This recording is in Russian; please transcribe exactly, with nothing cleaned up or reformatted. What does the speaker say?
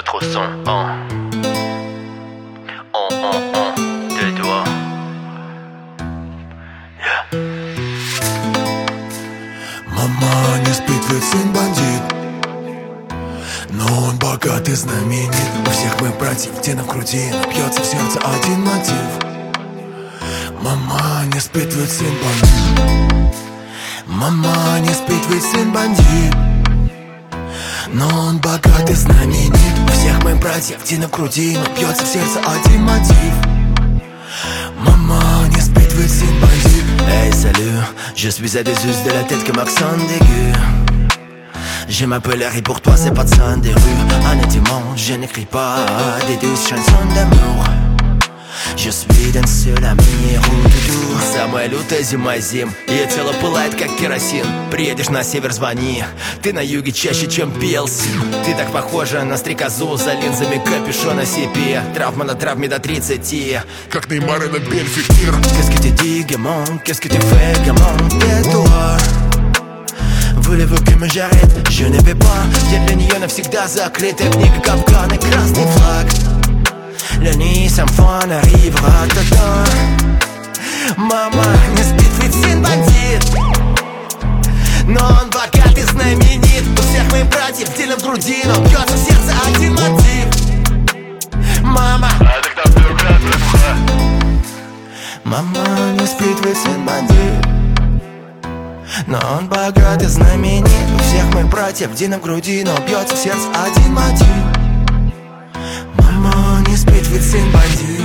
trop son, oh. Oh, oh, oh, deux doigts. Yeah. Мама не спит, ведь сын бандит, но он богат и знаменит. У всех мы братьев, где в груди, но бьется в сердце один мотив. Мама не спит, ведь сын бандит. Мама не спит, ведь сын бандит, но он богат и знаменит. У всех мы братьев, где в груди, но бьется в сердце один мотив. Mama не спит, ведь сын бандит. Hey salut, je suis à des us de la tête comme accent d'aigu. Je m'appelle Harry, pour toi c'est pas de sang des rues. Honnêtement, je n'écris pas des douces chansons d'amour. Je suis d'un seul ami, ру-ду-ду. Самая лютая зима зим, ее тело пылает как керосин. Приедешь на север, звони, ты на юге чаще, чем пелси. Ты так похожа на стрекозу, за линзами капюшона себе. Травма на травме до тридцати, как Неймар и на Бельфикир. Qu'est-ce que tu dis, gamin? Qu'est-ce que tu fais, gamin? Tais-toi. Voulez-vous que me j'arrête? Je ne vais pas. Я для нее навсегда закрытая книга, капкан и красный флаг. La nuit, sans fin arrivera тогда. Мама не спит, ведь сын бандит, но он богат и знаменит. У всех моих братьев дело в груди, но бьется в сердце один мотив. Мама, мама не спит, ведь сын бандит, но он богат и знаменит. У всех моих братьев дело в груди, но бьется в сердце один мотив. Мама не спит, ведь сын бандит.